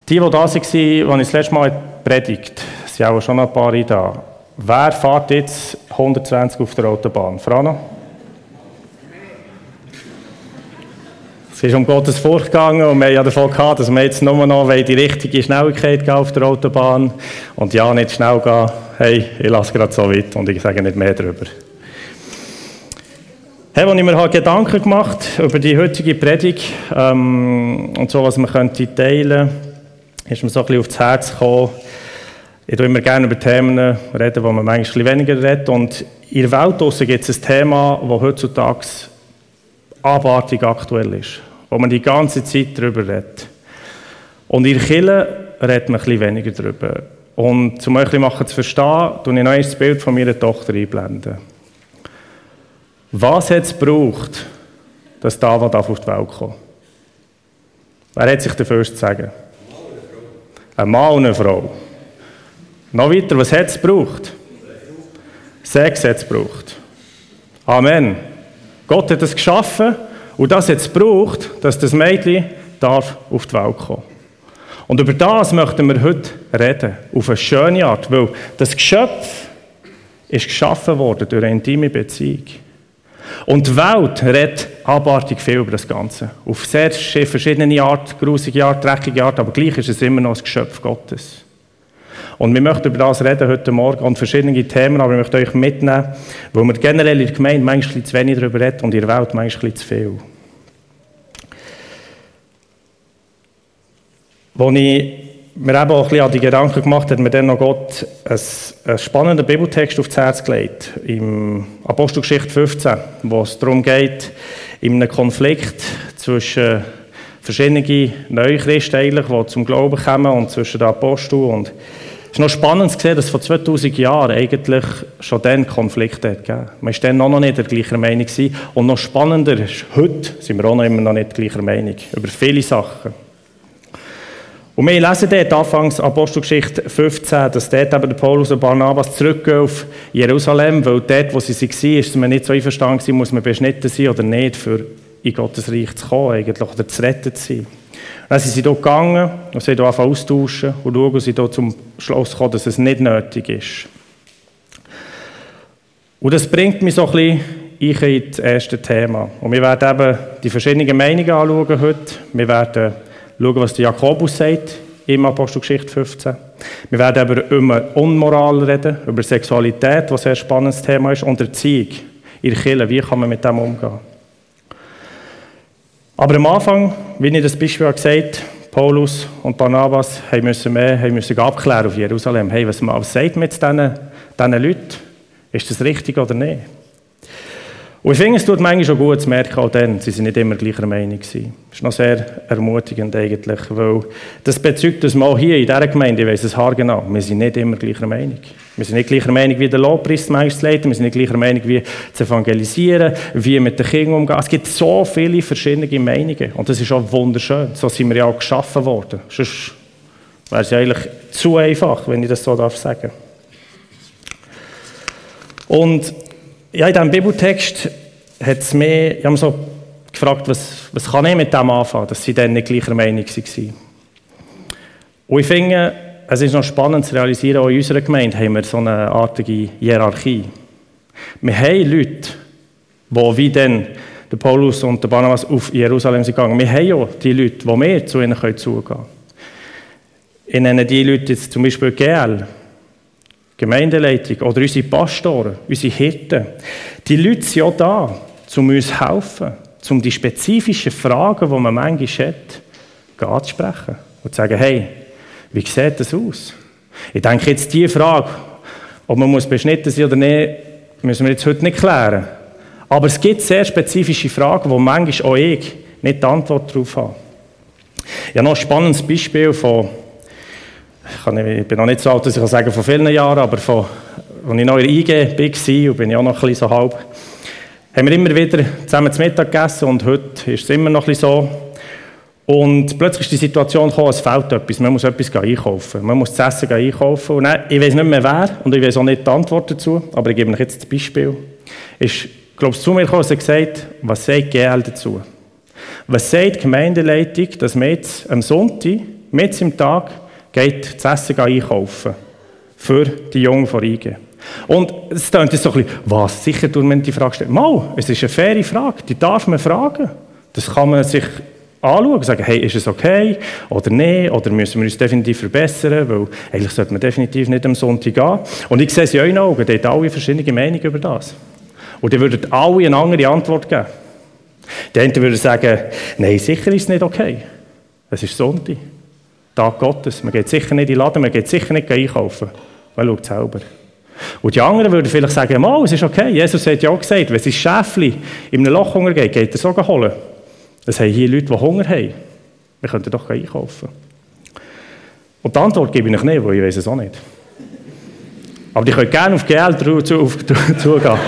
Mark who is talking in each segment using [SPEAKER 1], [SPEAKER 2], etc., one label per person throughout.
[SPEAKER 1] Die da waren, als ich das letzte Mal predigt, sind auch schon ein paar da. Wer fährt jetzt 120 auf der Autobahn? Frano? Es ist um Gottes Furcht gegangen und wir haben ja davon gehabt, dass wir jetzt nur noch die richtige Schnelligkeit gehen auf der Autobahn und ja, nicht schnell gehen. Hey, ich lasse gerade so weit und ich sage nicht mehr darüber. Hey, als ich mir Gedanken gemacht über die heutige Predigt und so, was man könnte teilen, ist mir so ein bisschen aufs Herz gekommen. Ich rede immer gerne über Themen, reden, wo man manchmal weniger redet. Und in der Welt draussen gibt es ein Thema, das heutzutage abartig aktuell ist, wo man die ganze Zeit darüber redet. Und in der Kirche redet man ein bisschen weniger darüber. Und um euch ein bisschen zu verstehen, blende ich noch das Bild von meiner Tochter einblenden. Was hat es gebraucht, dass David auf die Welt kam? Wer hat sich dafür zu sagen? Ein Mann und eine Frau. Noch weiter, was hat es gebraucht? Sex hat es gebraucht. Amen. Gott hat es geschaffen und das hat es gebraucht, dass das Mädchen darf auf die Welt kommen. Und über das möchten wir heute reden, auf eine schöne Art, weil das Geschöpf ist geschaffen worden durch eine intime Beziehung. Und die Welt redet abartig viel über das Ganze. Auf sehr verschiedene Art, grusige Art, dreckige Art, aber gleich ist es immer noch das Geschöpf Gottes. Und wir möchten über das reden heute Morgen und verschiedene Themen, aber ich möchte euch mitnehmen, weil wir generell in der Gemeinde manchmal zu wenig darüber reden und in der Welt manchmal zu viel. Als ich mir eben auch ein bisschen an die Gedanken gemacht habe, hat mir dann noch Gott einen spannenden Bibeltext aufs Herz gelegt. Im Apostelgeschichte 15, wo es darum geht, in einem Konflikt zwischen verschiedenen Neuchristen, die zum Glauben kommen, und zwischen den Aposteln. Und es ist noch spannend zu sehen, dass vor 2000 Jahren eigentlich schon dann Konflikte gegeben. Man war dann noch nicht der gleichen Meinung. Und noch spannender ist, heute sind wir auch noch immer noch nicht der gleichen Meinung über viele Sachen. Und wir lesen dort Anfangs Apostelgeschichte 15, dass dort eben der Paulus und Barnabas zurückgehen auf Jerusalem, weil dort, wo sie waren, ist man nicht so einverstanden gewesen, muss man beschnitten sein oder nicht, für in Gottes Reich zu kommen eigentlich, oder zu retten zu sein. Und dann sind sie dort gegangen und sie dort angefangen austauschen und schauen, und sie dort zum Schluss gekommen, dass es nicht nötig ist. Und das bringt mich so ein bisschen in das erste Thema. Und wir werden eben die verschiedenen Meinungen anschauen heute. Wir werden schauen, was der Jakobus sagt im Apostelgeschichte 15. Wir werden über Unmoral reden, über Sexualität, was ein sehr spannendes Thema ist, und Erziehung in der Kirche. Wie kann man mit dem umgehen? Aber am Anfang, wie ich das Beispiel gesagt habe, Paulus und Barnabas müssen abklären auf Jerusalem. Hey, was sagt man jetzt diesen Leuten? Ist das richtig oder nicht? Und ich finde, es tut manchmal schon gut zu merken, auch dann, sie sind nicht immer gleicher Meinung gewesen. Das ist noch sehr ermutigend eigentlich, weil das bezeugt, dass wir auch hier in dieser Gemeinde, ich weiss es haargenau, wir sind nicht immer gleicher Meinung. Wir sind nicht gleicher Meinung, wie der Lobpreis manchmal zu leiten, wir sind nicht gleicher Meinung, wie zu evangelisieren, wie mit den Kindern umgehen. Es gibt so viele verschiedene Meinungen und das ist auch wunderschön. So sind wir ja auch geschaffen worden. Sonst wäre es ja eigentlich zu einfach, wenn ich das so sagen darf. Und ja, in diesem Bibeltext hat es mich, ich habe mich so gefragt, was kann ich mit dem anfangen, dass sie dann nicht gleicher Meinung waren. Und ich finde, es ist noch spannend zu realisieren, auch in unserer Gemeinde haben wir so eine artige Hierarchie. Wir haben Leute, die wie dann der Paulus und der Barnabas auf Jerusalem sind gegangen. Wir haben auch die Leute, die wir zu ihnen zugehen können. Ich nenne die Leute jetzt zum Beispiel GL. Gemeindeleitung oder unsere Pastoren, unsere Hirten. Die Leute sind auch da, um uns zu helfen, um die spezifischen Fragen, die man manchmal hat, anzusprechen und zu sagen, hey, wie sieht das aus? Ich denke jetzt die Frage, ob man beschnitten sein muss oder nicht, müssen wir jetzt heute nicht klären. Aber es gibt sehr spezifische Fragen, wo manchmal auch ich nicht die Antwort darauf habe. Ich habe noch ein spannendes Beispiel von ich bin noch nicht so alt, dass ich sagen von vielen Jahren, aber als ich noch in der IG war und bin ich auch noch ein bisschen so halb, haben wir immer wieder zusammen zu Mittag gegessen und heute ist es immer noch ein bisschen so. Und plötzlich ist die Situation gekommen, es fehlt etwas, man muss etwas einkaufen. Man muss das Essen einkaufen. Und dann, ich weiß nicht mehr wer und ich weiß auch nicht die Antwort dazu, aber ich gebe euch jetzt das Beispiel. Ist, glaube ich, zu mir gekommen und hat gesagt, was sagt GL dazu? Was sagt die Gemeindeleitung, dass wir jetzt am Sonntag mitten im Tag, geht das Essen einkaufen. Für die Jungen von Rhein. Und es klingt so ein bisschen, was? Sicher tun wir die Frage stellen. Mal, es ist eine faire Frage, die darf man fragen. Das kann man sich anschauen und sagen, hey, ist es okay oder nicht? Oder müssen wir uns definitiv verbessern? Weil eigentlich sollte man definitiv nicht am Sonntag gehen. Und ich sehe es in euren Augen, die haben alle verschiedene Meinungen über das. Und die würden alle eine andere Antwort geben. Die einen würden sagen, nein, sicher ist es nicht okay. Es ist Sonntag, Tag Gottes. Man geht sicher nicht in den Laden, man geht sicher nicht einkaufen. Man schaut selber. Und die anderen würden vielleicht sagen, mal, es ist okay. Jesus hat ja auch gesagt, wenn sein Schäfli in einem Loch Hunger geht, geht er so holen. Das haben hier Leute, die Hunger haben. Wir könnten doch einkaufen. Und die Antwort gebe ich euch nicht, weil ich weiß es auch nicht. Aber ihr könnt gerne auf GL zugehen.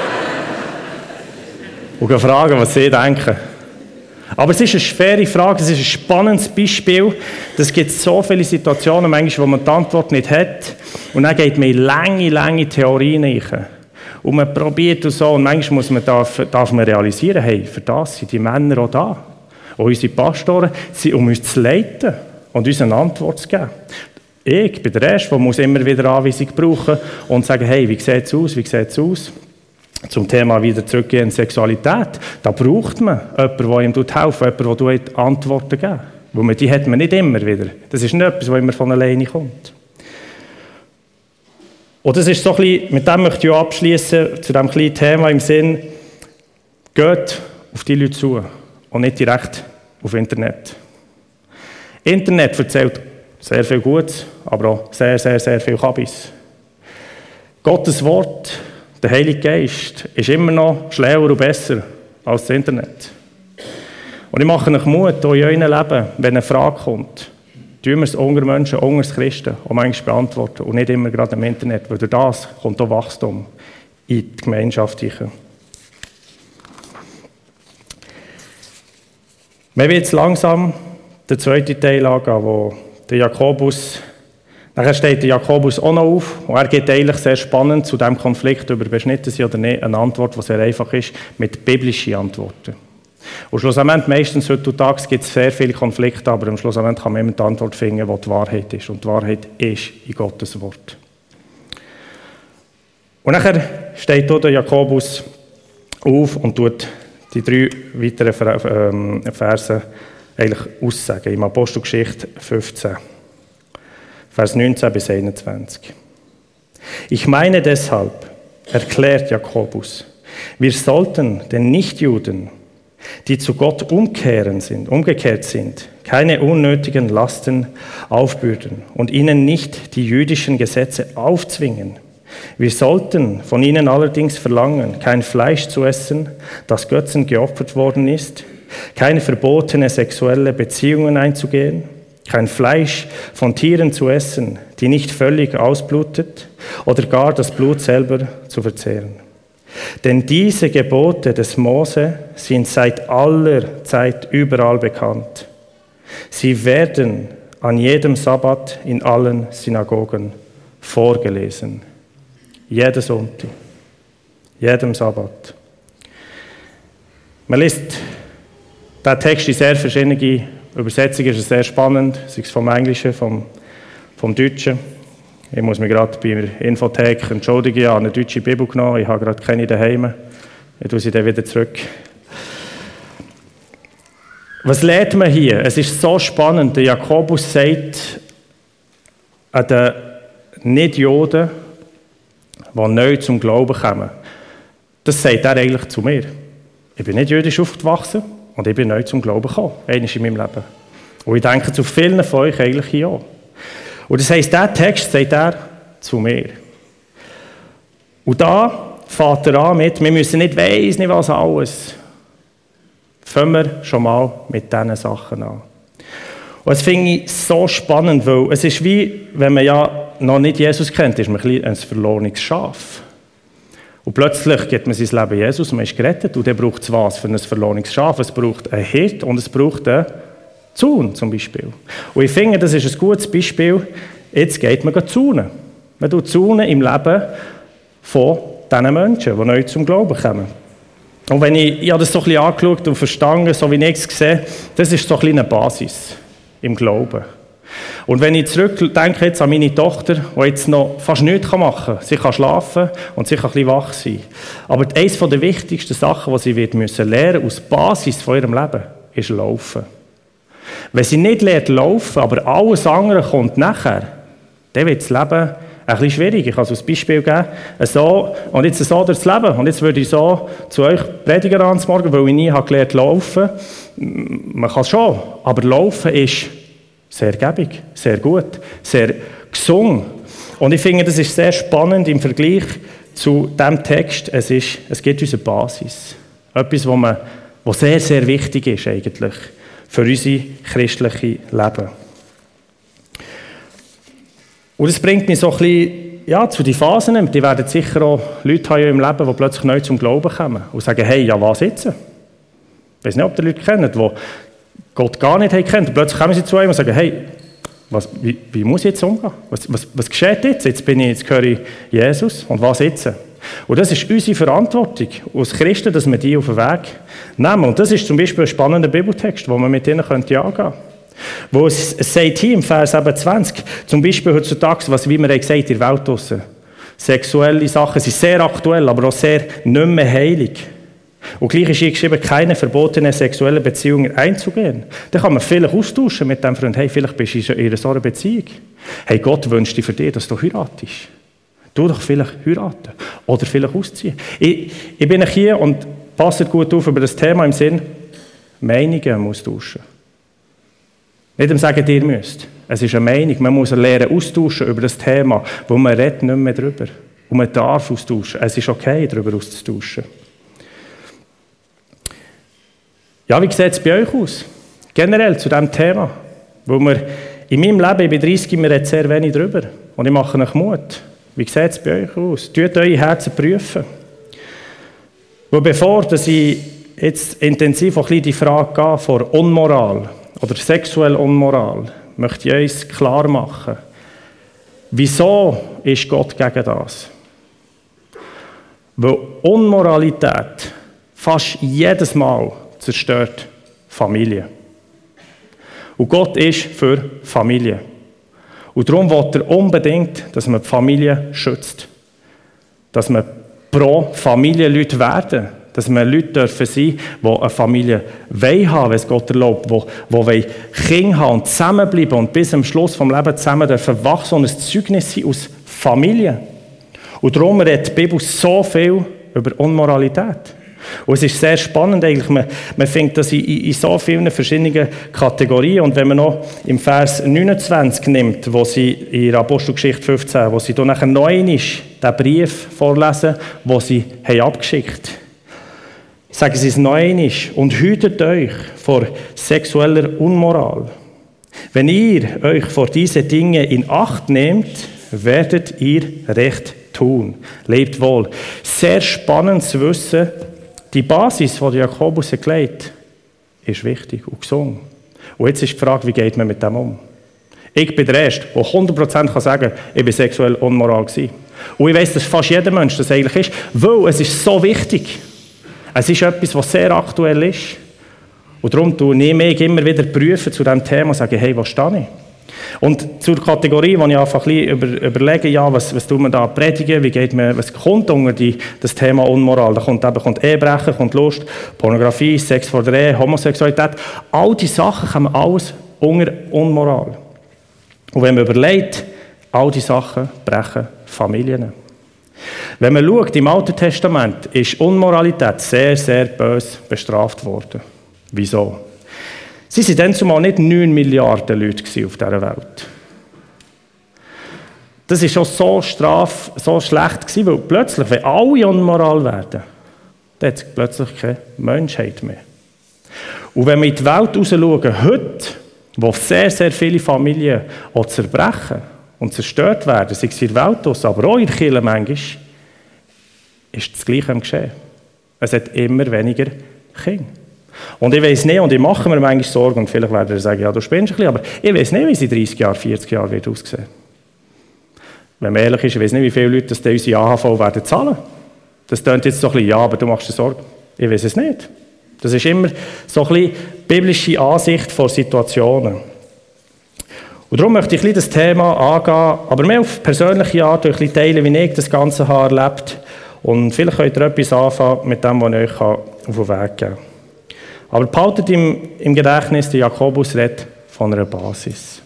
[SPEAKER 1] Und fragen, was sie denken. Aber es ist eine schwere Frage, es ist ein spannendes Beispiel. Es gibt so viele Situationen, manchmal, wo man die Antwort nicht hat. Und dann geht man in lange Theorien rein. Und man probiert und so. Und manchmal darf man realisieren, hey, für das sind die Männer auch da. Und unsere Pastoren sind, um uns zu leiten und uns eine Antwort zu geben. Ich bin der Erste, der immer wieder Anweisung brauchen und sagen, hey, wie sieht es aus? Zum Thema wieder zurückgehen in Sexualität. Da braucht man jemanden, der ihm helfen, jemanden, der Antworten geben. Weil die hat man nicht immer wieder. Das ist nicht etwas, was immer von alleine kommt. Und das ist so ein bisschen, mit dem möchte ich auch abschließen, zu diesem kleinen Thema im Sinn, geht auf die Leute zu und nicht direkt auf Internet. Internet erzählt sehr viel Gutes, aber auch sehr viel Kabis. Gottes Wort, der Heilige Geist, ist immer noch schlauer und besser als das Internet. Und ich mache euch Mut, auch in eurem Leben, wenn eine Frage kommt, tun wir es unter Menschen, unter Christen, und manchmal beantworten und nicht immer gerade im Internet, weil durch das kommt auch Wachstum in die Gemeinschaft hinein. Wir werden jetzt langsam den zweiten Teil angehen, wo der Jakobus, nachher steht der Jakobus auch noch auf und er gibt eigentlich sehr spannend zu diesem Konflikt über beschnitten sein oder nicht eine Antwort, die sehr einfach ist, mit biblischen Antworten. Und schlussendlich, meistens heutzutage gibt es sehr viele Konflikte, aber am Schlussendlich kann man immer die Antwort finden, die die Wahrheit ist. Und die Wahrheit ist in Gottes Wort. Und nachher steht hier der Jakobus auf und tut die 3 weiteren Verse eigentlich aussagen. Im Apostelgeschichte 15, Vers 19 bis 21. Ich meine deshalb, erklärt Jakobus, wir sollten den Nichtjuden, die zu Gott umgekehrt sind, keine unnötigen Lasten aufbürden und ihnen nicht die jüdischen Gesetze aufzwingen. Wir sollten von ihnen allerdings verlangen, kein Fleisch zu essen, das Götzen geopfert worden ist, keine verbotene sexuelle Beziehungen einzugehen, kein Fleisch von Tieren zu essen, die nicht völlig ausblutet, oder gar das Blut selber zu verzehren. Denn diese Gebote des Mose sind seit aller Zeit überall bekannt. Sie werden an jedem Sabbat in allen Synagogen vorgelesen. Jeden Sonntag, jedem Sabbat. Man liest diesen Text in sehr verschiedenen Übersetzungen, ist es sehr spannend, sei es vom Englischen, vom Deutschen. Ich muss mich gerade bei der Infothek entschuldigen, ich habe eine deutsche Bibel genommen, ich habe gerade keine daheim. Ich tue sie dann wieder zurück. Was lernt man hier? Es ist so spannend. Der Jakobus sagt an den Nicht-Juden, die neu zum Glauben kommen, das sagt er eigentlich zu mir. Ich bin nicht jüdisch aufgewachsen und ich bin neu zum Glauben gekommen, einmal in meinem Leben. Und ich denke zu vielen von euch eigentlich hier auch. Und das heisst, dieser Text sagt er zu mir. Und da fängt er an mit, wir müssen nicht weiss, nicht was alles. Fangen wir schon mal mit diesen Sachen an. Und das finde ich so spannend, weil es ist wie, wenn man ja noch nicht Jesus kennt, ist man ein verlorenes Schaf. Und plötzlich gibt man sein Leben Jesus und man ist gerettet. Und dann braucht es was für ein verlorenes Schaf? Es braucht einen Hirt und es braucht einen Zaun zum Beispiel. Und ich finde, das ist ein gutes Beispiel. Jetzt geht man zaunen. Man tut zaunen im Leben von diesen Menschen, die neu zum Glauben kommen. Und wenn ich habe das so ein bisschen angeschaut und verstanden, so wie ich es sehe, das ist so ein bisschen eine Basis im Glauben. Und wenn ich zurückdenke jetzt an meine Tochter, die jetzt noch fast nichts machen kann, sie kann schlafen und sie kann ein bisschen wach sein. Aber eines der wichtigsten Sachen, die sie wird müssen lernen aus Basis von ihrem Leben, ist Laufen. Wenn sie nicht lernt laufen, aber alles andere kommt nachher, dann wird das Leben ein bisschen schwierig. Ich kann es als Beispiel geben. So, und jetzt so durchs Leben. Und jetzt würde ich so zu euch predigen ans Morgen, weil ich nie gelernt habe laufen. Man kann es schon, aber Laufen ist sehr gäbig, sehr gut, sehr gesund. Und ich finde, das ist sehr spannend im Vergleich zu diesem Text. Es gibt unsere Basis. Etwas, was sehr, sehr wichtig ist eigentlich für unser christliches Leben. Und das bringt mich so ein bisschen zu den Phasen. Die werden sicher auch Leute haben im Leben, die plötzlich neu zum Glauben kommen und sagen, hey, ja, was jetzt? Ich weiß nicht, ob die Leute kennen, die Gott gar nicht kennen. Plötzlich kommen sie zu einem und sagen, hey, wie muss ich jetzt umgehen? Was geschieht jetzt? Jetzt höre ich Jesus und was jetzt? Und das ist unsere Verantwortung als Christen, dass wir die auf den Weg nehmen. Und das ist zum Beispiel ein spannender Bibeltext, wo man mit ihnen angehen könnte. Wo es sagt hier im Vers 20, zum Beispiel heutzutage, wie wir gesagt haben, in der Welt draussen, sexuelle Sachen sind sehr aktuell, aber auch sehr nicht mehr heilig. Und gleich ist hier geschrieben, keine verbotene sexuelle Beziehungen einzugehen. Dann kann man vielleicht austauschen mit dem Freund, hey, vielleicht bist du in so einer Beziehung. Hey, Gott wünscht dir für dich, dass du heiratest. Du doch vielleicht heiraten oder vielleicht ausziehen. Ich bin hier und passe gut auf über das Thema im Sinn, Meinungen austauschen. Nicht sagen, ihr müsst. Es ist eine Meinung. Man muss lernen austauschen über das Thema, wo man redet nicht mehr drüber. Und man darf austauschen. Es ist okay, darüber auszutauschen. Ja, wie sieht es bei euch aus? Generell zu diesem Thema. Wo wir in meinem Leben, ich bin 30, wir reden sehr wenig drüber. Und ich mache euch Mut. Wie sieht es bei euch aus? Tut eure Herzen prüfen. Und bevor dass ich jetzt intensiv ein bisschen die Frage gehe vor Unmoral oder sexuell Unmoral, möchte ich uns klar machen, wieso ist Gott gegen das? Weil Unmoralität fast jedes Mal zerstört Familie. Und Gott ist für Familie. Und darum will er unbedingt, dass man die Familie schützt. Dass man pro Familie Leute werden. Dass wir Leute dürfen sein, die eine Familie haben wollen, wenn es Gott erlaubt, die Kinder haben und zusammenbleiben und bis zum Schluss des Lebens zusammen dürfen wachsen und ein Zeugnis sein aus Familie. Und darum redet die Bibel so viel über Unmoralität. Und es ist sehr spannend eigentlich, man findet das in so vielen verschiedenen Kategorien. Und wenn man noch im Vers 29 nimmt, wo sie in Apostelgeschichte 15, wo sie dann nachher neu ist, den Brief vorlesen, den sie abgeschickt haben. Sagen sie es noch einmal und hütet euch vor sexueller Unmoral. Wenn ihr euch vor diese Dinge in Acht nehmt, werdet ihr Recht tun. Lebt wohl. Sehr spannend zu wissen, die Basis, die Jakobus hat gelegt, ist wichtig und gesund. Und jetzt ist die Frage, wie geht man mit dem um? Ich bin der Erste, der 100% sagen kann, ich war sexuell unmoral gewesen. Und ich weiss, dass fast jeder Mensch das eigentlich ist, weil es ist so wichtig. Es ist etwas, was sehr aktuell ist. Und darum tue ich immer wieder prüfen zu diesem Thema und sage, hey, wo stehe ich? Und zur Kategorie, wo ich einfach ein bisschen überlege, ja, was tut man da predigen, was kommt unter das Thema Unmoral? Da kommt Ehebrechen, kommt Lust, Pornografie, Sex vor der Ehe, Homosexualität. All diese Sachen kommen alles unter Unmoral. Und wenn man überlegt, all diese Sachen brechen Familien. Wenn man schaut, im Alten Testament ist Unmoralität sehr, sehr böse bestraft worden. Wieso? Sie waren dann zumal nicht 9 Milliarden Leute auf dieser Welt. Das war schon so schlecht gewesen, weil plötzlich, wenn alle unmoral werden, dann hat es plötzlich keine Menschheit mehr. Und wenn wir in die Welt rausschauen, heute, wo sehr, sehr viele Familien auch zerbrechen und zerstört werden, sei es in der Welt aus, aber auch in der Kirche manchmal, ist das Gleiche am Geschehen. Es hat immer weniger Kinder. Und ich weiss nicht, und ich mache mir manchmal Sorgen, und vielleicht werden ihr sagen, ja, du spinnst ein bisschen, aber ich weiss nicht, wie es in 30 Jahren, 40 Jahren wird aussehen. Wenn man ehrlich ist, ich weiss nicht, wie viele Leute das unsere AHV werden zahlen. Das klingt jetzt so ein bisschen, ja, aber du machst dir Sorgen. Ich weiss es nicht. Das ist immer so ein bisschen biblische Ansicht vor Situationen. Und darum möchte ich ein bisschen das Thema angehen, aber mehr auf persönliche Art, ein bisschen teilen, wie ich das Ganze habe erlebt. Und vielleicht könnt ihr etwas anfangen mit dem, was ich euch auf den Weg geben kann. Aber behaltet im Gedächtnis, der Jakobus redet von einer Basis.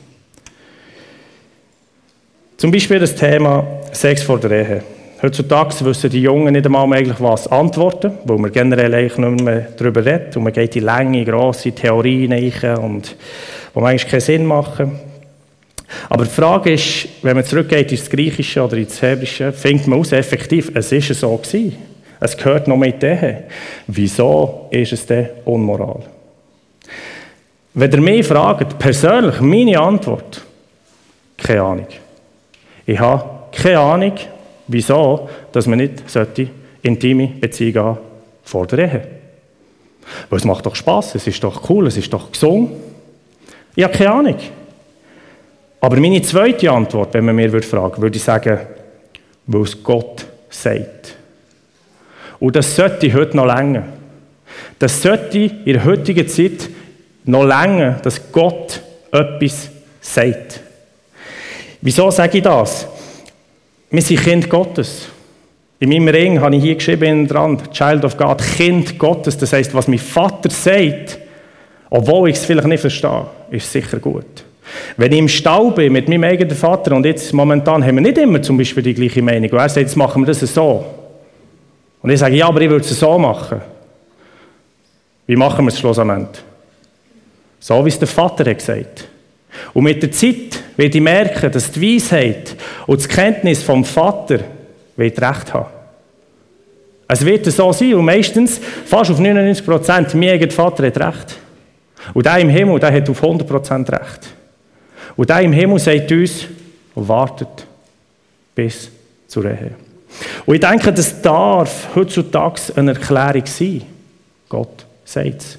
[SPEAKER 1] Zum Beispiel das Thema Sex vor der Ehe. Heutzutage wissen die Jungen nicht einmal eigentlich was antworten, weil man generell eigentlich nicht mehr darüber redet. Und man geht in lange, grosse Theorien rein, und die eigentlich keinen Sinn machen. Aber die Frage ist, wenn man zurückgeht ins Griechische oder ins Hebräische, findet man aus, effektiv, es ist so gewesen. Es gehört noch mit der Ehe. Wieso ist es denn unmoral? Wenn ihr mich fragt, persönlich, meine Antwort, keine Ahnung. Ich habe keine Ahnung, wieso, dass man nicht intime Beziehungen haben vor der Ehe. Weil es macht doch Spass, es ist doch cool, es ist doch gesund. Ich habe keine Ahnung. Aber meine zweite Antwort, wenn man mir fragen würde, würde ich sagen, weil es Gott sagt. Und das sollte heute noch länger. Das sollte in der heutigen Zeit noch länger, dass Gott etwas sagt. Wieso sage ich das? Wir sind Kind Gottes. In meinem Ring habe ich hier geschrieben dran, Child of God, Kind Gottes. Das heisst, was mein Vater sagt, obwohl ich es vielleicht nicht verstehe, ist sicher gut. Wenn ich im Stall bin mit meinem eigenen Vater, und jetzt momentan haben wir nicht immer zum Beispiel die gleiche Meinung, und er sagt, jetzt machen wir das so. Und ich sage, ja, aber ich würde es so machen. Wie machen wir es schlussendlich? So, wie es der Vater hat gesagt. Und mit der Zeit werde ich merken, dass die Weisheit und das Kenntnis vom Vater recht haben. Es wird so sein, und meistens, fast auf 99%, mein eigener Vater hat recht. Und der im Himmel, der hat auf 100% recht. Und der im Himmel sagt uns, und wartet bis zur Ehe. Und ich denke, das darf heutzutage eine Erklärung sein. Gott sagt es.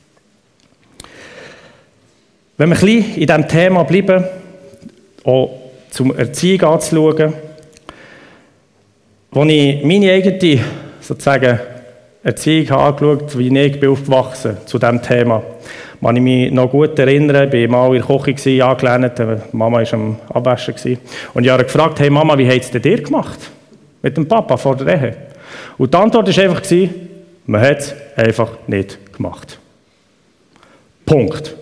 [SPEAKER 1] Wenn wir ein bisschen in diesem Thema bleiben, auch zum Erziehung anzuschauen, als ich meine eigene sozusagen Erziehung habe angeschaut, wie ich aufgewachsen bin zu diesem Thema, kann ich mich noch gut erinnern, ich war mal in der Küche angelernt, Mama war am Abwaschen. Und ich habe gefragt, hey Mama, wie hat es denn dir gemacht? Mit dem Papa vor der Ehe. Und die Antwort war einfach, man hat es einfach nicht gemacht. Punkt.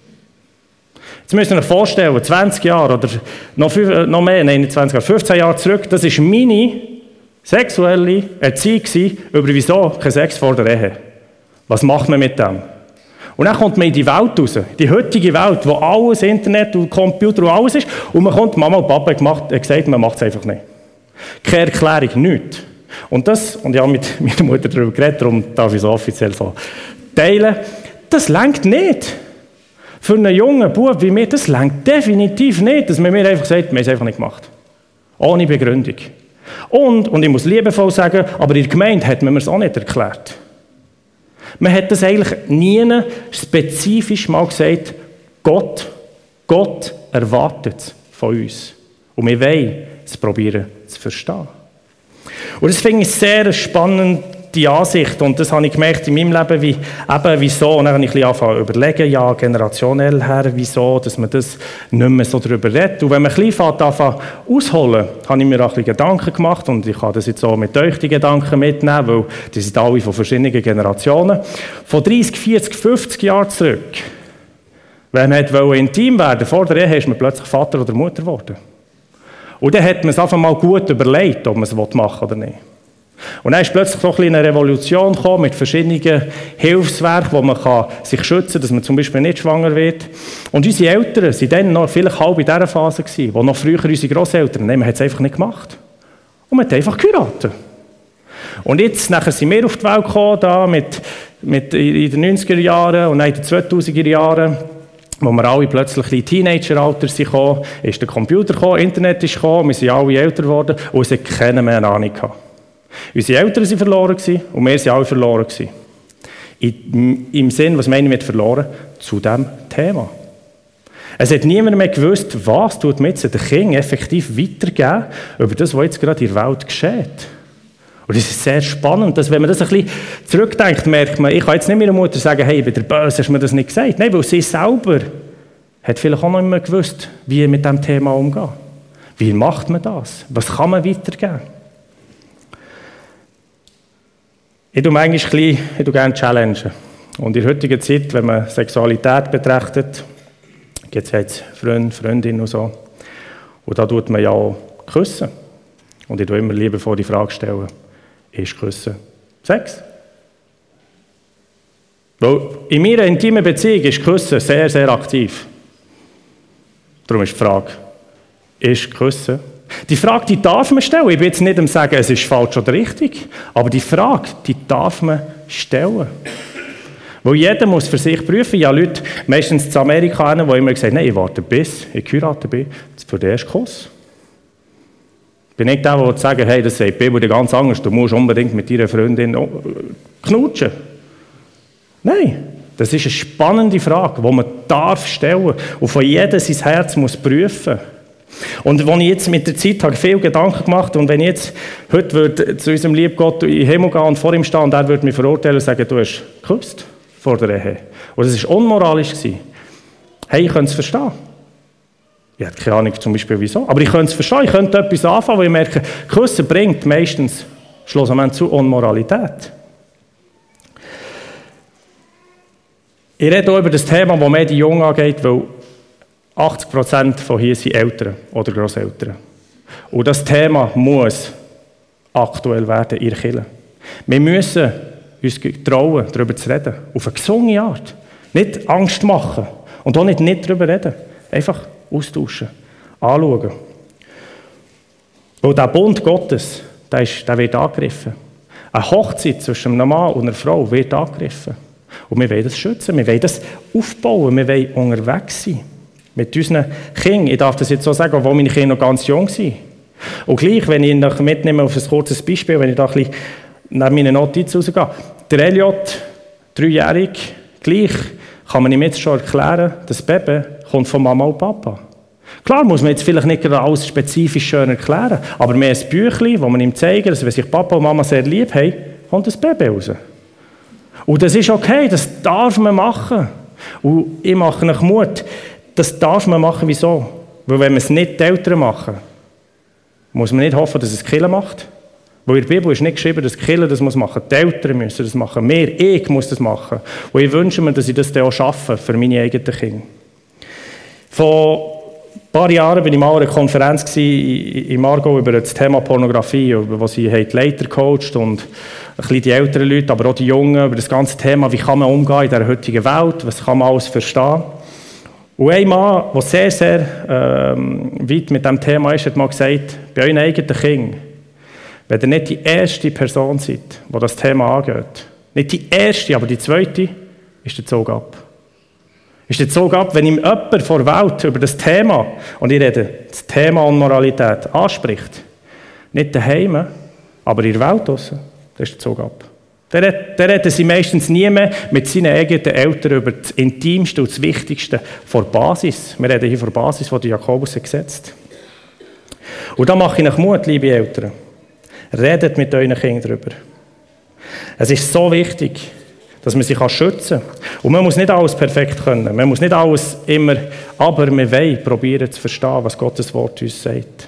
[SPEAKER 1] Jetzt müsst ihr euch vorstellen, 20 Jahre oder noch mehr, nein, nicht 20 Jahre, 15 Jahre zurück, das war meine sexuelle Erziehung über wieso kein Sex vor der Ehe. Was macht man mit dem? Und dann kommt man in die Welt raus, die heutige Welt, wo alles, Internet und Computer und alles ist, und man kommt, Mama und Papa haben gesagt, man macht es einfach nicht. Keine Erklärung, nichts. Und ich habe mit meiner Mutter darüber geredet, darum darf ich es offiziell so teilen, das reicht nicht. Für einen jungen Bub wie mir, das reicht definitiv nicht, dass man mir einfach sagt, wir haben es einfach nicht gemacht. Ohne Begründung. Und ich muss liebevoll sagen, aber in der Gemeinde hat man mir es auch nicht erklärt. Man hat das eigentlich nie spezifisch mal gesagt, Gott erwartet es von uns. Und wir wollen es probieren zu verstehen. Und das finde ich sehr spannend, die Ansicht. Und das habe ich gemerkt in meinem Leben, wieso. Und dann habe ich ein bisschen angefangen zu überlegen, ja, generationell her, wieso, dass man das nicht mehr so darüber redet. Und wenn man ein bisschen anfangen ausholen, habe ich mir auch ein bisschen Gedanken gemacht. Und ich kann das jetzt auch mit euch die Gedanken mitnehmen, weil die sind alle von verschiedenen Generationen. Von 30, 40, 50 Jahren zurück, wenn man intim werden vor der Ehe, ist man plötzlich Vater oder Mutter geworden. Und dann hat man es einfach mal gut überlegt, ob man es machen will oder nicht. Und dann ist plötzlich so eine Revolution gekommen mit verschiedenen Hilfswerken, wo man sich schützen kann, dass man zum Beispiel nicht schwanger wird. Und unsere Eltern waren dann noch vielleicht halb in dieser Phase, wo noch früher unsere Grosseltern, man hat es einfach nicht gemacht. Und man hat einfach geheiratet. Und jetzt, nachher sind wir auf die Welt gekommen, da in den 90er Jahren und dann in den 2000er Jahren, wo wir alle plötzlich in Teenager-Alter kamen, ist der Computer gekommen, Internet ist gekommen, wir sind alle älter geworden und es hat keiner mehr eine Ahnung gehabt. Unsere Eltern waren verloren und wir waren alle verloren. Im Sinn, was meine ich mit verloren? Zu diesem Thema. Es hat niemand mehr gewusst, was tut mir jetzt der Kind effektiv weitergeben über das, was jetzt gerade in der Welt geschieht. Und es ist sehr spannend, dass, wenn man das ein bisschen zurückdenkt, merkt man, ich kann jetzt nicht meiner Mutter sagen, hey, ich bin der Böse, hast du mir das nicht gesagt? Nein, weil sie selber hat vielleicht auch noch nicht mehr gewusst, wie mit diesem Thema umgehen. Wie macht man das? Was kann man weitergeben? Ich tue manchmal gerne challengen. Und in der heutigen Zeit, wenn man Sexualität betrachtet, gibt es jetzt Freunde, Freundinnen und so, und da tut man ja auch küssen. Und ich tue immer lieber vor die Frage stellen, ist Küssen Sex? Weil in meiner intimen Beziehung ist Küssen sehr, sehr aktiv. Darum ist die Frage, ist Küssen? Die Frage, die darf man stellen. Ich will jetzt nicht sagen, es ist falsch oder richtig, aber die Frage, die darf man stellen. Weil jeder muss für sich prüfen. Ja, Leute, meistens in Amerika, die immer gesagt haben, nein, ich warte bis ich geheiratet bin, für den ersten Kuss. Ich bin nicht der, der sagt, hey, das sagt die Bibel ganz anders, du musst unbedingt mit deiner Freundin knutschen. Nein, das ist eine spannende Frage, die man darf stellen und von jedem sein Herz muss prüfen. Und als ich jetzt mit der Zeit habe viel Gedanken gemacht und wenn ich jetzt heute würde zu unserem lieben Gott in den Himmel gehen und vor ihm stehen und er würde mich verurteilen und sagen, du hast geküsst vor der Ehe. Und das war unmoralisch. Hey, ich könnte es verstehen. Ich habe keine Ahnung zum Beispiel wieso, aber ich könnte es verstehen. Ich könnte etwas anfangen, wo ich merke, Küssen bringt meistens schlussendlich zu Unmoralität. Ich rede auch über das Thema, das mehr die Jungen angeht, weil 80% von hier sind Eltern oder Grosseltern. Und das Thema muss aktuell werden in der Kirche. Wir müssen uns trauen, darüber zu reden. Auf eine gesunde Art. Nicht Angst machen. Und auch nicht darüber reden. Einfach austauschen. Anschauen. Weil der Bund Gottes, der wird angegriffen. Eine Hochzeit zwischen einem Mann und einer Frau wird angegriffen. Und wir wollen das schützen. Wir wollen das aufbauen. Wir wollen unterwegs sein. Mit unseren Kindern. Ich darf das jetzt so sagen, obwohl meine Kinder noch ganz jung sind. Und gleich, wenn ich ihn mitnehme auf ein kurzes Beispiel, wenn ich da ein bisschen neben meinen Notizen rausgehe. Der Elliot, 3-jährig, gleich kann man ihm jetzt schon erklären, das Baby kommt von Mama und Papa. Klar muss man jetzt vielleicht nicht alles spezifisch schön erklären, aber mehr ein Büchlein, wo man ihm zeigen, dass wenn sich Papa und Mama sehr lieb haben, kommt das Baby raus. Und das ist okay, das darf man machen. Und ich mache euch Mut, das darf man machen. Wieso? Weil wenn wir es nicht die Eltern machen, muss man nicht hoffen, dass es die Kirche macht. Weil in der Bibel ist nicht geschrieben, dass die Kirche das machen muss. Die Eltern müssen das machen. Ich muss das machen. Und ich wünsche mir, dass ich das dann auch schaffe für meine eigenen Kinder. Vor ein paar Jahren war ich mal an einer Konferenz in Margau über das Thema Pornografie, wo sie die Leiter coacht und ein bisschen die älteren Leute, aber auch die Jungen, über das ganze Thema, wie kann man umgehen in dieser heutigen Welt, was kann man alles verstehen. Und ein Mann, der sehr, sehr weit mit diesem Thema ist, hat mal gesagt, bei euren eigenen Kindern, wenn ihr nicht die erste Person seid, die das Thema angeht, nicht die erste, aber die zweite, ist der Zug ab. Ist der Zug ab, wenn ihm jemand vor der Welt über das Thema, und ich rede, das Thema Unmoralität anspricht, nicht daheim, aber in der Welt draussen, dann ist der Zug ab. Dann reden sie meistens nie mehr mit seinen eigenen Eltern über das Intimste und das Wichtigste vor Basis. Wir reden hier vor Basis, die Jakobus hat gesetzt. Und da mache ich euch Mut, liebe Eltern. Redet mit euren Kindern darüber. Es ist so wichtig, dass man sich schützen kann. Und man muss nicht alles perfekt können. Man muss nicht alles immer, aber wir wollen probieren zu verstehen, was Gottes Wort uns sagt.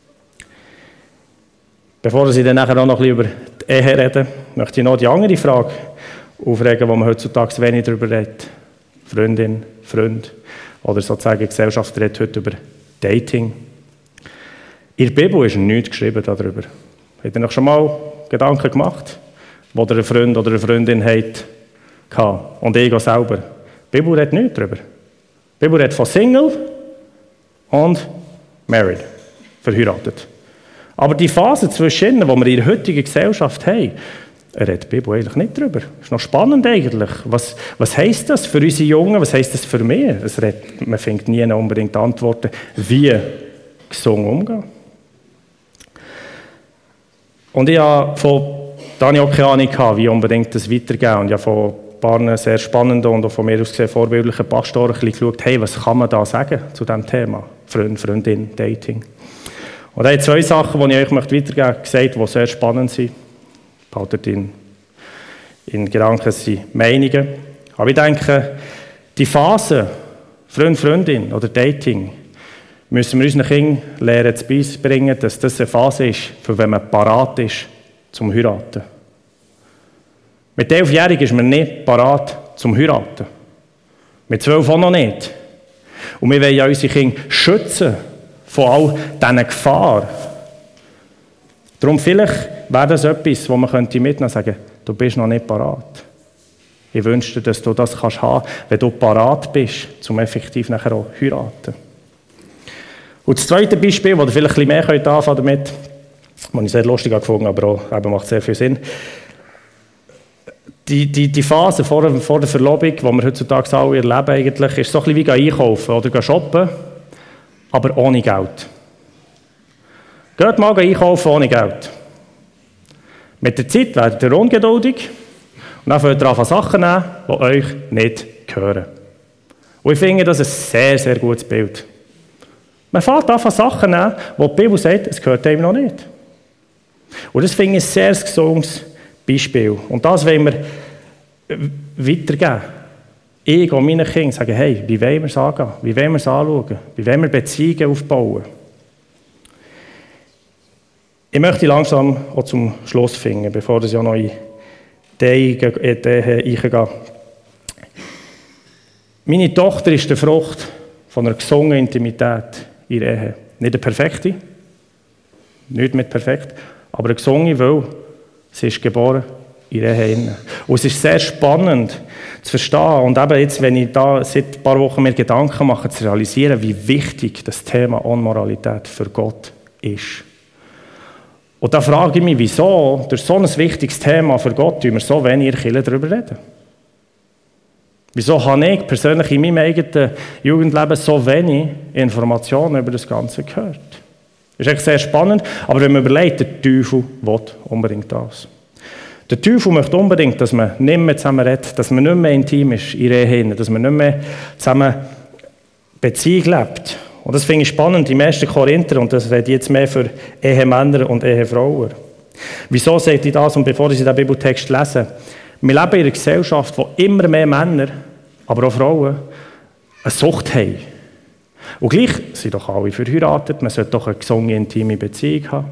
[SPEAKER 1] Bevor ich dann nachher auch noch ein bisschen über die Ehe rede, möchte ich noch die andere Frage aufregen, die man heutzutage wenig darüber redet. Freundin, Freund oder sozusagen die Gesellschaft redet heute über Dating. In der Bibel ist nichts geschrieben darüber. Habt ihr euch schon mal Gedanken gemacht, wo ihr einen Freund oder eine Freundin habt? Und ich selber. Die Bibel redet nichts darüber. Die Bibel redet von Single und Married, verheiratet. Aber die Phase zwischen, die wir in der heutigen Gesellschaft haben, redet die Bibel eigentlich nicht darüber. Das ist noch spannend eigentlich. Was heisst das für unsere Jungen? Was heisst das für mich? Man findet nie unbedingt Antworten, wie gesungen umgehen. Und ich habe auch keine Ahnung, wie unbedingt das weitergehen. Und ich habe von ein paar sehr spannenden und auch von mir aus gesehen vorbildlichen Pastoren geschaut, hey, was kann man da sagen zu diesem Thema? Freund, Freundin, Dating. Und da habe 2 Sachen, die ich euch weitergeben möchte, gesagt, die sehr spannend sind. Behaltet in Gedanken sind Meinungen. Aber ich denke, die Phase Freund, Freundin oder Dating, müssen wir unseren Kindern lernen zu beibringen, dass das eine Phase ist, für wenn man parat ist zum Heiraten. Mit 11-Jährigen ist man nicht parat zum Heiraten. Mit 12 auch noch nicht. Und wir wollen ja unsere Kinder schützen von all diesen Gefahren. Darum vielleicht wäre das etwas, wo man mitnehmen könnte und sagen, du bist noch nicht parat. Ich wünsche dir, dass du das haben kannst, wenn du parat bist, um effektiv nachher auch heiraten. Und das zweite Beispiel, wo ihr vielleicht ein bisschen mehr anfangen damit, das ich sehr lustig gefunden aber auch eben macht sehr viel Sinn. Die Phase vor der Verlobung, die wir heutzutage alle erleben, eigentlich, ist so ein bisschen wie einkaufen oder shoppen, aber ohne Geld. Geht mal einkaufen ohne Geld. Mit der Zeit werdet ihr ungeduldig und dann fängt ihr an, Sachen zu nehmen, die euch nicht gehören. Und ich finde das ein sehr, sehr gutes Bild. Man fängt an, Sachen zu nehmen, die die Bibel sagt, es gehört einem noch nicht. Und das finde ich ein sehr gesundes Beispiel. Und das wollen wir weitergeben. Ich und meine Kinder sagen, hey, wie wollen wir es angehen? Wie wollen wir es anschauen? Wie wollen wir Beziehungen aufbauen? Ich möchte langsam auch zum Schluss finden, bevor ich auch noch in die eingehe. Meine Tochter ist die Frucht von einer gesungenen Intimität in der Ehe. Nicht eine perfekte, nicht mit perfekt, aber eine gesungene, weil sie ist geboren in der Ehe. Und es ist sehr spannend zu verstehen und eben jetzt, wenn ich da seit ein paar Wochen mir Gedanken mache, zu realisieren, wie wichtig das Thema Unmoralität für Gott ist. Und da frage ich mich, wieso durch so ein wichtiges Thema für Gott wir so wenig in der Kirche darüber reden. Wieso habe ich persönlich in meinem eigenen Jugendleben so wenig Informationen über das Ganze gehört? Das ist echt sehr spannend, aber wenn man überlegt, der Teufel will unbedingt das. Der Teufel möchte unbedingt, dass man nicht mehr zusammen redet, dass man nicht mehr intim ist in der Ehe, dass man nicht mehr zusammen Beziehung lebt. Und das finde ich spannend im 1. Korinther, und das redet jetzt mehr für Ehemänner und Ehefrauen. Wieso sagt ich das, und bevor ich den Bibeltext lese? Wir leben in einer Gesellschaft, wo immer mehr Männer, aber auch Frauen, eine Sucht haben. Und gleich sind doch alle verheiratet, man sollte doch eine gesunde, intime Beziehung haben.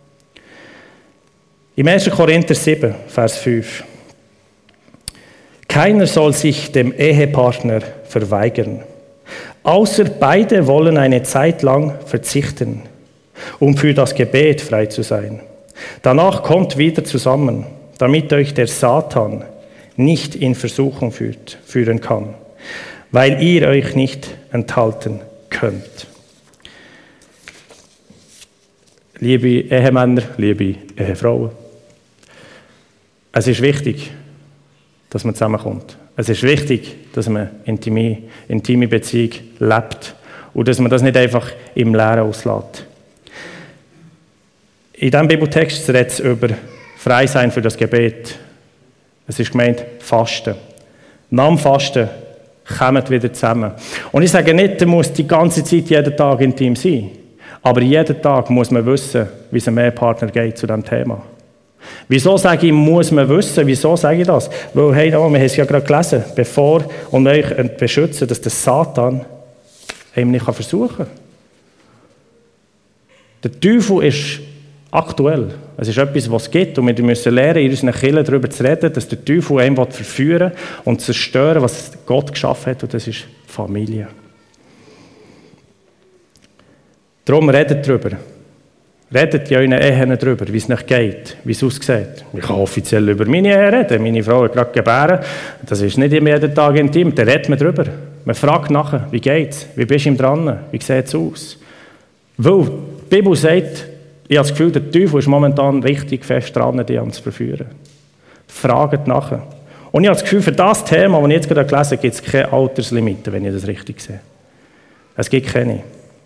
[SPEAKER 1] Im 1. Korinther 7, Vers 5. Keiner soll sich dem Ehepartner verweigern, außer beide wollen eine Zeit lang verzichten, um für das Gebet frei zu sein. Danach kommt wieder zusammen, damit euch der Satan nicht in Versuchung führen kann, weil ihr euch nicht enthalten könnt. Liebe Ehemänner, liebe Ehefrauen, es ist wichtig, dass man zusammenkommt. Es ist wichtig, dass man intime Beziehung lebt und dass man das nicht einfach im Leeren auslässt. In diesem Bibeltext redet es über frei sein für das Gebet. Es ist gemeint Fasten. Nach dem Fasten kommt wieder zusammen. Und ich sage nicht, der muss die ganze Zeit jeden Tag intim sein. Aber jeden Tag muss man wissen, wie es einem Ehepartner geht zu diesem Thema. Wieso sage ich, muss man wissen? Wieso sage ich das? Weil, hey, wir haben es ja gerade gelesen, bevor und euch beschützen, dass der Satan einem nicht versuchen kann. Der Teufel ist aktuell. Es ist etwas, was es gibt und wir müssen lernen, in unseren Kirchen darüber zu reden, dass der Teufel einen verführen und zerstören, was Gott geschaffen hat, und das ist Familie. Darum redet darüber. Redet in euren Ehen darüber, wie es nicht geht, wie es aussieht. Ich kann offiziell über meine Ehe reden. Meine Frau hat gerade gebären. Das ist nicht immer jeden Tag intim. Da redet man darüber. Man fragt nachher, wie geht's? Wie bist du ihm dran? Wie sieht es aus? Weil die Bibel sagt, ich habe das Gefühl, der Teufel ist momentan richtig fest dran, die zu verführen. Fragt nachher. Und ich habe das Gefühl, für das Thema, das ich jetzt gerade gelesen habe, gibt es keine Alterslimite, wenn ich das richtig sehe. Es gibt keine.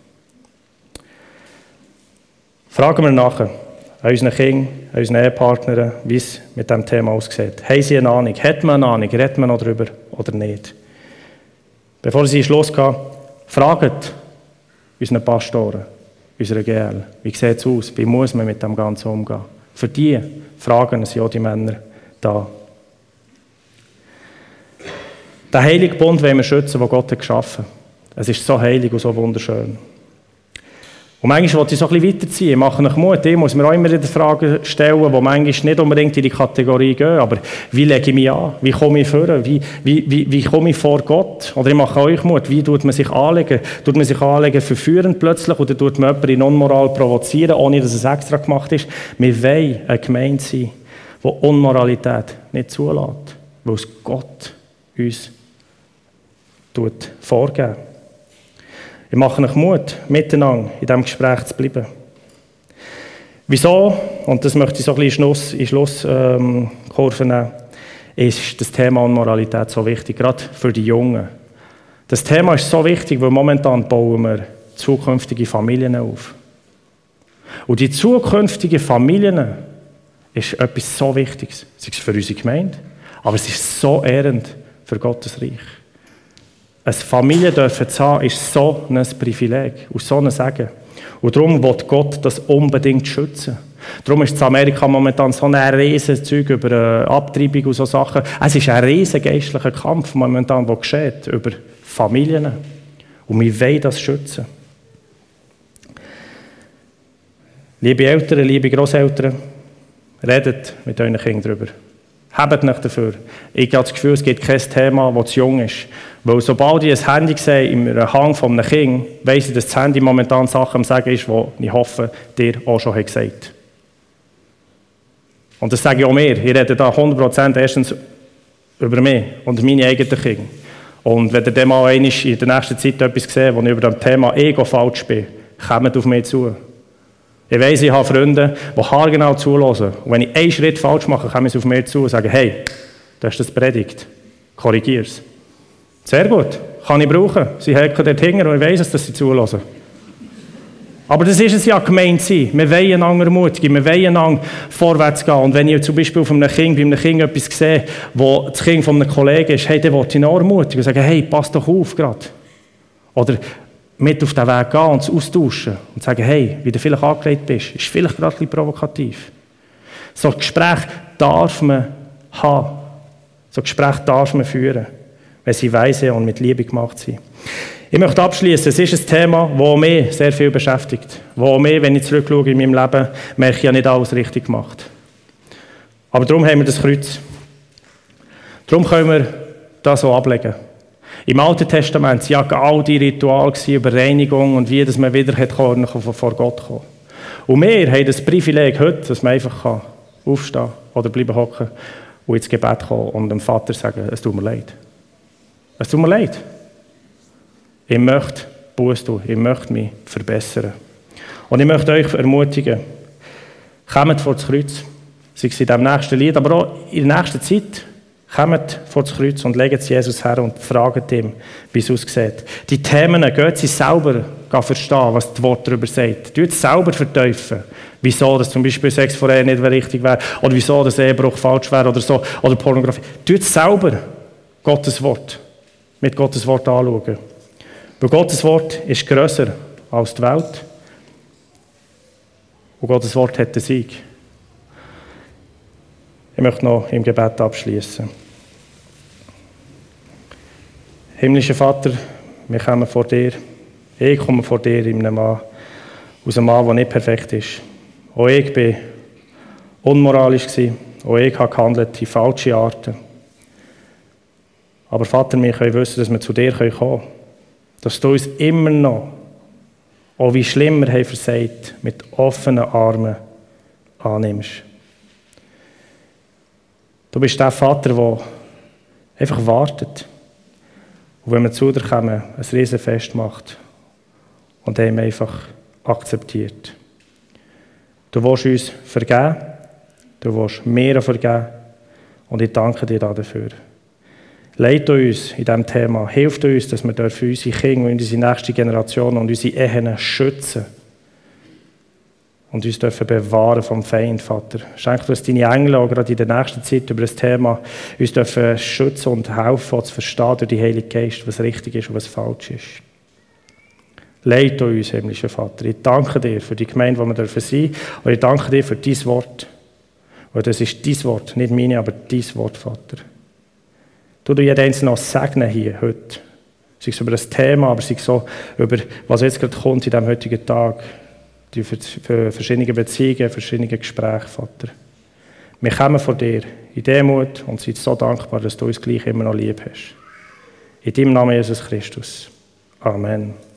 [SPEAKER 1] Fragen wir nachher an unseren Kindern, an unseren Ehepartnern, wie es mit diesem Thema aussieht. Haben sie eine Ahnung? Hat man eine Ahnung? Redet man noch darüber oder nicht? Bevor sie in Schluss gehen, fragt unseren Pastoren, unsere GL, wie sieht es aus? Wie muss man mit dem Ganzen umgehen? Für die Fragen sind auch die Männer da. Den heiligen Bund wollen wir schützen, den Gott hat geschaffen hat. Es ist so heilig und so wunderschön. Und manchmal wollte ich so ein bisschen weiterziehen. Ich mache euch Mut. Ich muss mir auch immer wieder Fragen stellen, die manchmal nicht unbedingt in die Kategorie gehen. Aber wie lege ich mich an? Wie komme ich vor? Wie komme ich vor Gott? Oder ich mache euch Mut. Wie tut man sich anlegen? Tut man sich anlegen verführend plötzlich? Oder tut man jemanden in Unmoral provozieren, ohne dass es extra gemacht ist? Wir wollen eine Gemeinde sein, die Unmoralität nicht zulässt. Weil es Gott uns vorgeben. Ich mache euch Mut, miteinander in diesem Gespräch zu bleiben. Wieso, und das möchte ich so ein bisschen in Schlusskurve nehmen, ist das Thema Unmoralität so wichtig, gerade für die Jungen. Das Thema ist so wichtig, weil momentan bauen wir zukünftige Familien auf. Und die zukünftigen Familien ist etwas so Wichtiges. Es ist für unsere Gemeinde, aber es ist so ehrend für Gottes Reich. Eine Familie zu haben, ist so ein Privileg und so ein Segen. Und darum will Gott das unbedingt schützen. Darum ist in Amerika momentan so ein riesen Zeug über Abtreibung und so Sachen. Es ist ein riesen geistlicher Kampf momentan, der geschieht über Familien. Und wir wollen das schützen. Liebe Eltern, liebe Grosseltern, redet mit euren Kindern darüber. Habt nicht dafür. Ich habe das Gefühl, es gibt kein Thema, das zu jung ist. Weil sobald ich ein Handy sehe, im Hang von einem Kind, weiss ich, dass das Handy momentan Sachen am Sagen ist, die ich hoffe, dir auch schon gesagt hat. Und das sage ich auch mir. Ich rede da 100% erstens über mich und meine eigenen Kinder. Und wenn ihr dann mal in der nächsten Zeit etwas seht, wo ich über das Thema Ego falsch bin, kommt auf mich zu. Ich weiss, ich habe Freunde, die haargenau zuhören. Und wenn ich einen Schritt falsch mache, kommen sie auf mich zu und sagen, hey, du hast das predigt, korrigier es. Sehr gut, kann ich brauchen. Sie hacken dort hinten und ich weiss es, dass sie zuhören. Aber das ist es ja, gemeint sein. Wir wollen einander ermutigen, wir wollen einander vorwärts gehen. Und wenn ich zum Beispiel bei einem Kind etwas sehe, wo das Kind von einem Kollegen ist, hey, dann will ich ihn auch ermutigen und sagen, hey, pass doch auf gerade. Oder mit auf den Weg gehen und es austauschen und sagen, hey, wie du vielleicht angelegt bist, ist vielleicht gerade ein bisschen provokativ. So ein Gespräch darf man haben. So ein Gespräch darf man führen, wenn sie weise und mit Liebe gemacht sind. Ich möchte abschließen. Es ist ein Thema, das mich sehr viel beschäftigt. Wo mich, wenn ich zurückschaue in meinem Leben, merke ich ja nicht alles richtig gemacht. Aber darum haben wir das Kreuz. Darum können wir das so ablegen. Im Alten Testament waren ja all die Rituale über Reinigung und wie dass man wieder vor Gott kommen. Und wir haben das Privileg heute, dass man einfach aufstehen kann oder bleiben hocken und ins Gebet kommen und dem Vater sagen, es tut mir leid. Es tut mir leid. Ich möchte Buße tun, ich möchte mich verbessern. Und ich möchte euch ermutigen, kommt vor das Kreuz, sei es in diesem nächsten Lied, aber auch in der nächsten Zeit, kommt vor das Kreuz und legt es Jesus her und fragt ihm, wie es aussieht. Die Themen, geht sie selber verstehen, was das Wort darüber sagt. Tut es selber vertiefen. Wieso, dass zum Beispiel Sex vor Ehe nicht richtig wäre, oder wieso, dass Ehebruch falsch wäre, oder so, oder Pornografie. Tut es selber Gottes Wort, mit Gottes Wort anschauen. Weil Gottes Wort ist grösser als die Welt. Und Gottes Wort hat den Sieg. Ich möchte noch im Gebet abschließen. Himmlischer Vater, wir kommen vor dir. Ich komme vor dir in einem Mann, aus einem Mann, der nicht perfekt ist. Auch ich war unmoralisch. Auch ich habe gehandelt in falsche Arten. Aber Vater, wir können wissen, dass wir zu dir kommen können. Dass du uns immer noch, auch wie schlimm wir haben versagt, mit offenen Armen annimmst. Du bist der Vater, der einfach wartet. Und wenn wir zu dir kommen, ein Riesenfest macht und ihn einfach akzeptiert. Du willst uns vergeben, du willst mir vergeben und ich danke dir dafür. Leite uns in diesem Thema, hilft uns, dass wir unsere Kinder und unsere nächste Generation und unsere Ehen schützen und uns dürfen bewahren vom Feind, Vater. Schenk uns deine Engel auch gerade in der nächsten Zeit über das Thema uns dürfen schützen und helfen, zu verstehen durch die Heilige Geist, was richtig ist und was falsch ist. Leite uns, himmlischer Vater. Ich danke dir für die Gemeinde, wo wir sein dürfen. Und ich danke dir für dein Wort. Und das ist dein Wort, nicht meine, aber dein Wort, Vater. Du jeden Einzelnen noch segnen hier, heute. Sei es über ein Thema, aber sei es so über, was jetzt gerade kommt in diesem heutigen Tag. Die für verschiedene Beziehungen, verschiedene Gespräche, Vater. Wir kommen vor dir in Demut und sind so dankbar, dass du uns gleich immer noch lieb hast. In deinem Namen, Jesus Christus. Amen.